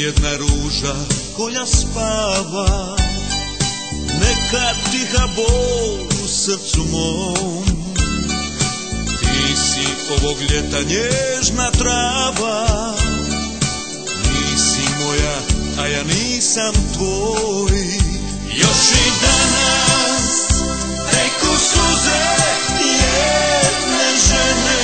jedna ruža koja spava, neka tiha bol u srcu mom. Ti si ovog ljeta nježna trava, nisi moja, a ja nisam tvoj. Još i danas teku suze jedne žene,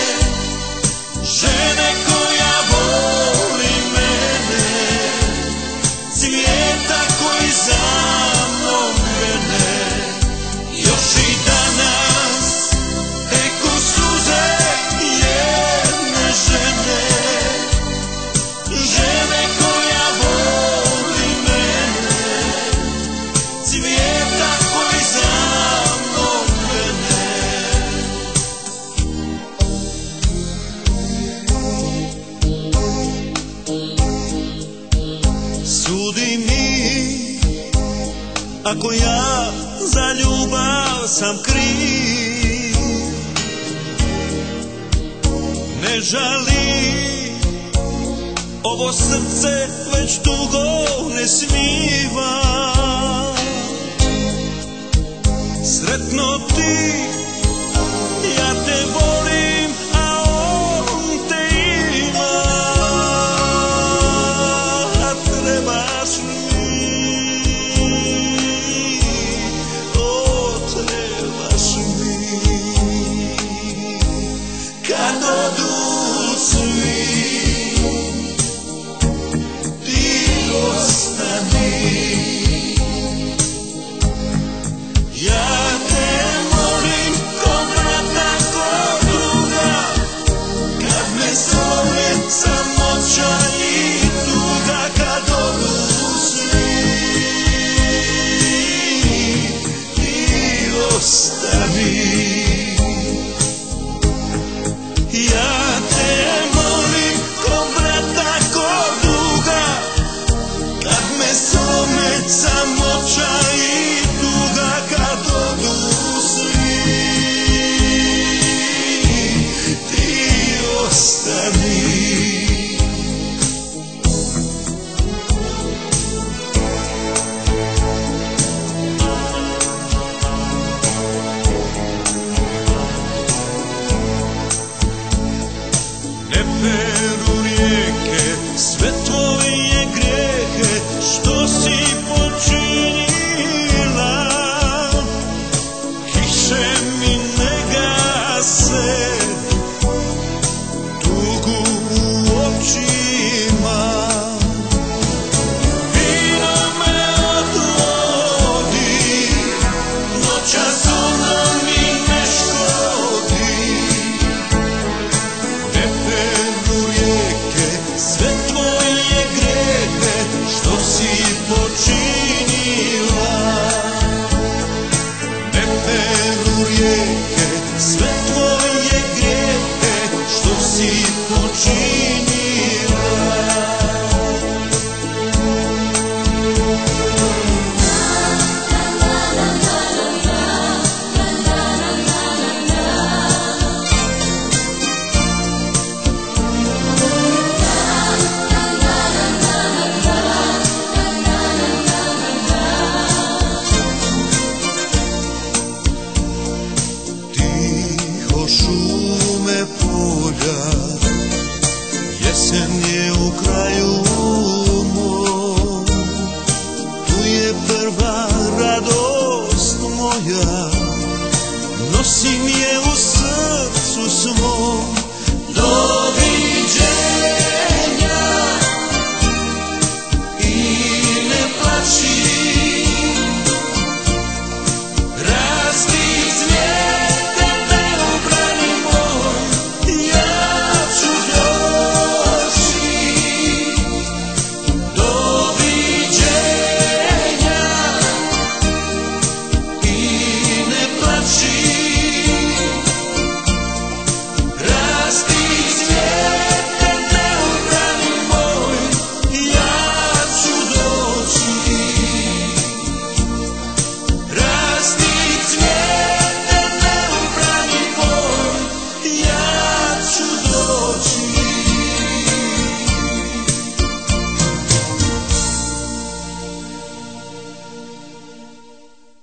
žene koja voli mene, cvijeta koji za mnom krene. Još i danas teku suze jedne žene, žene koja voli mene, cvijeta koji za mnom krene. Sudi mi ako ja za ljubav sam kriv, ne žali ovo srce već dugo ne smiva. Sretno ti, ja te volim, a on te ima, a trebaš mi, o trebaš mi. Kad odu svi, ti ostani. Ja te molim ko brata, ko druga, kad me zove samoća i tuga. Kad odu svi, ti ostani. Ja te molim ko brata, ko druga, kad me zove samoća i tuga. Kad odu svi, ti ostani. Ne peru rijeke sve tvoje grijehe što si počinila, kiše mi ne gase tugu u očima. Vino me odvodi, noćas ono mi ne škodi. Ne peru rijeke sve tvoje grijehe što si počinila. Ne peru rijeke sve tvoje grijehe što si počinila. Tiho šume polja, jesen je u kraju mom. Tu je prva radost moja, nosim je u srcu svom.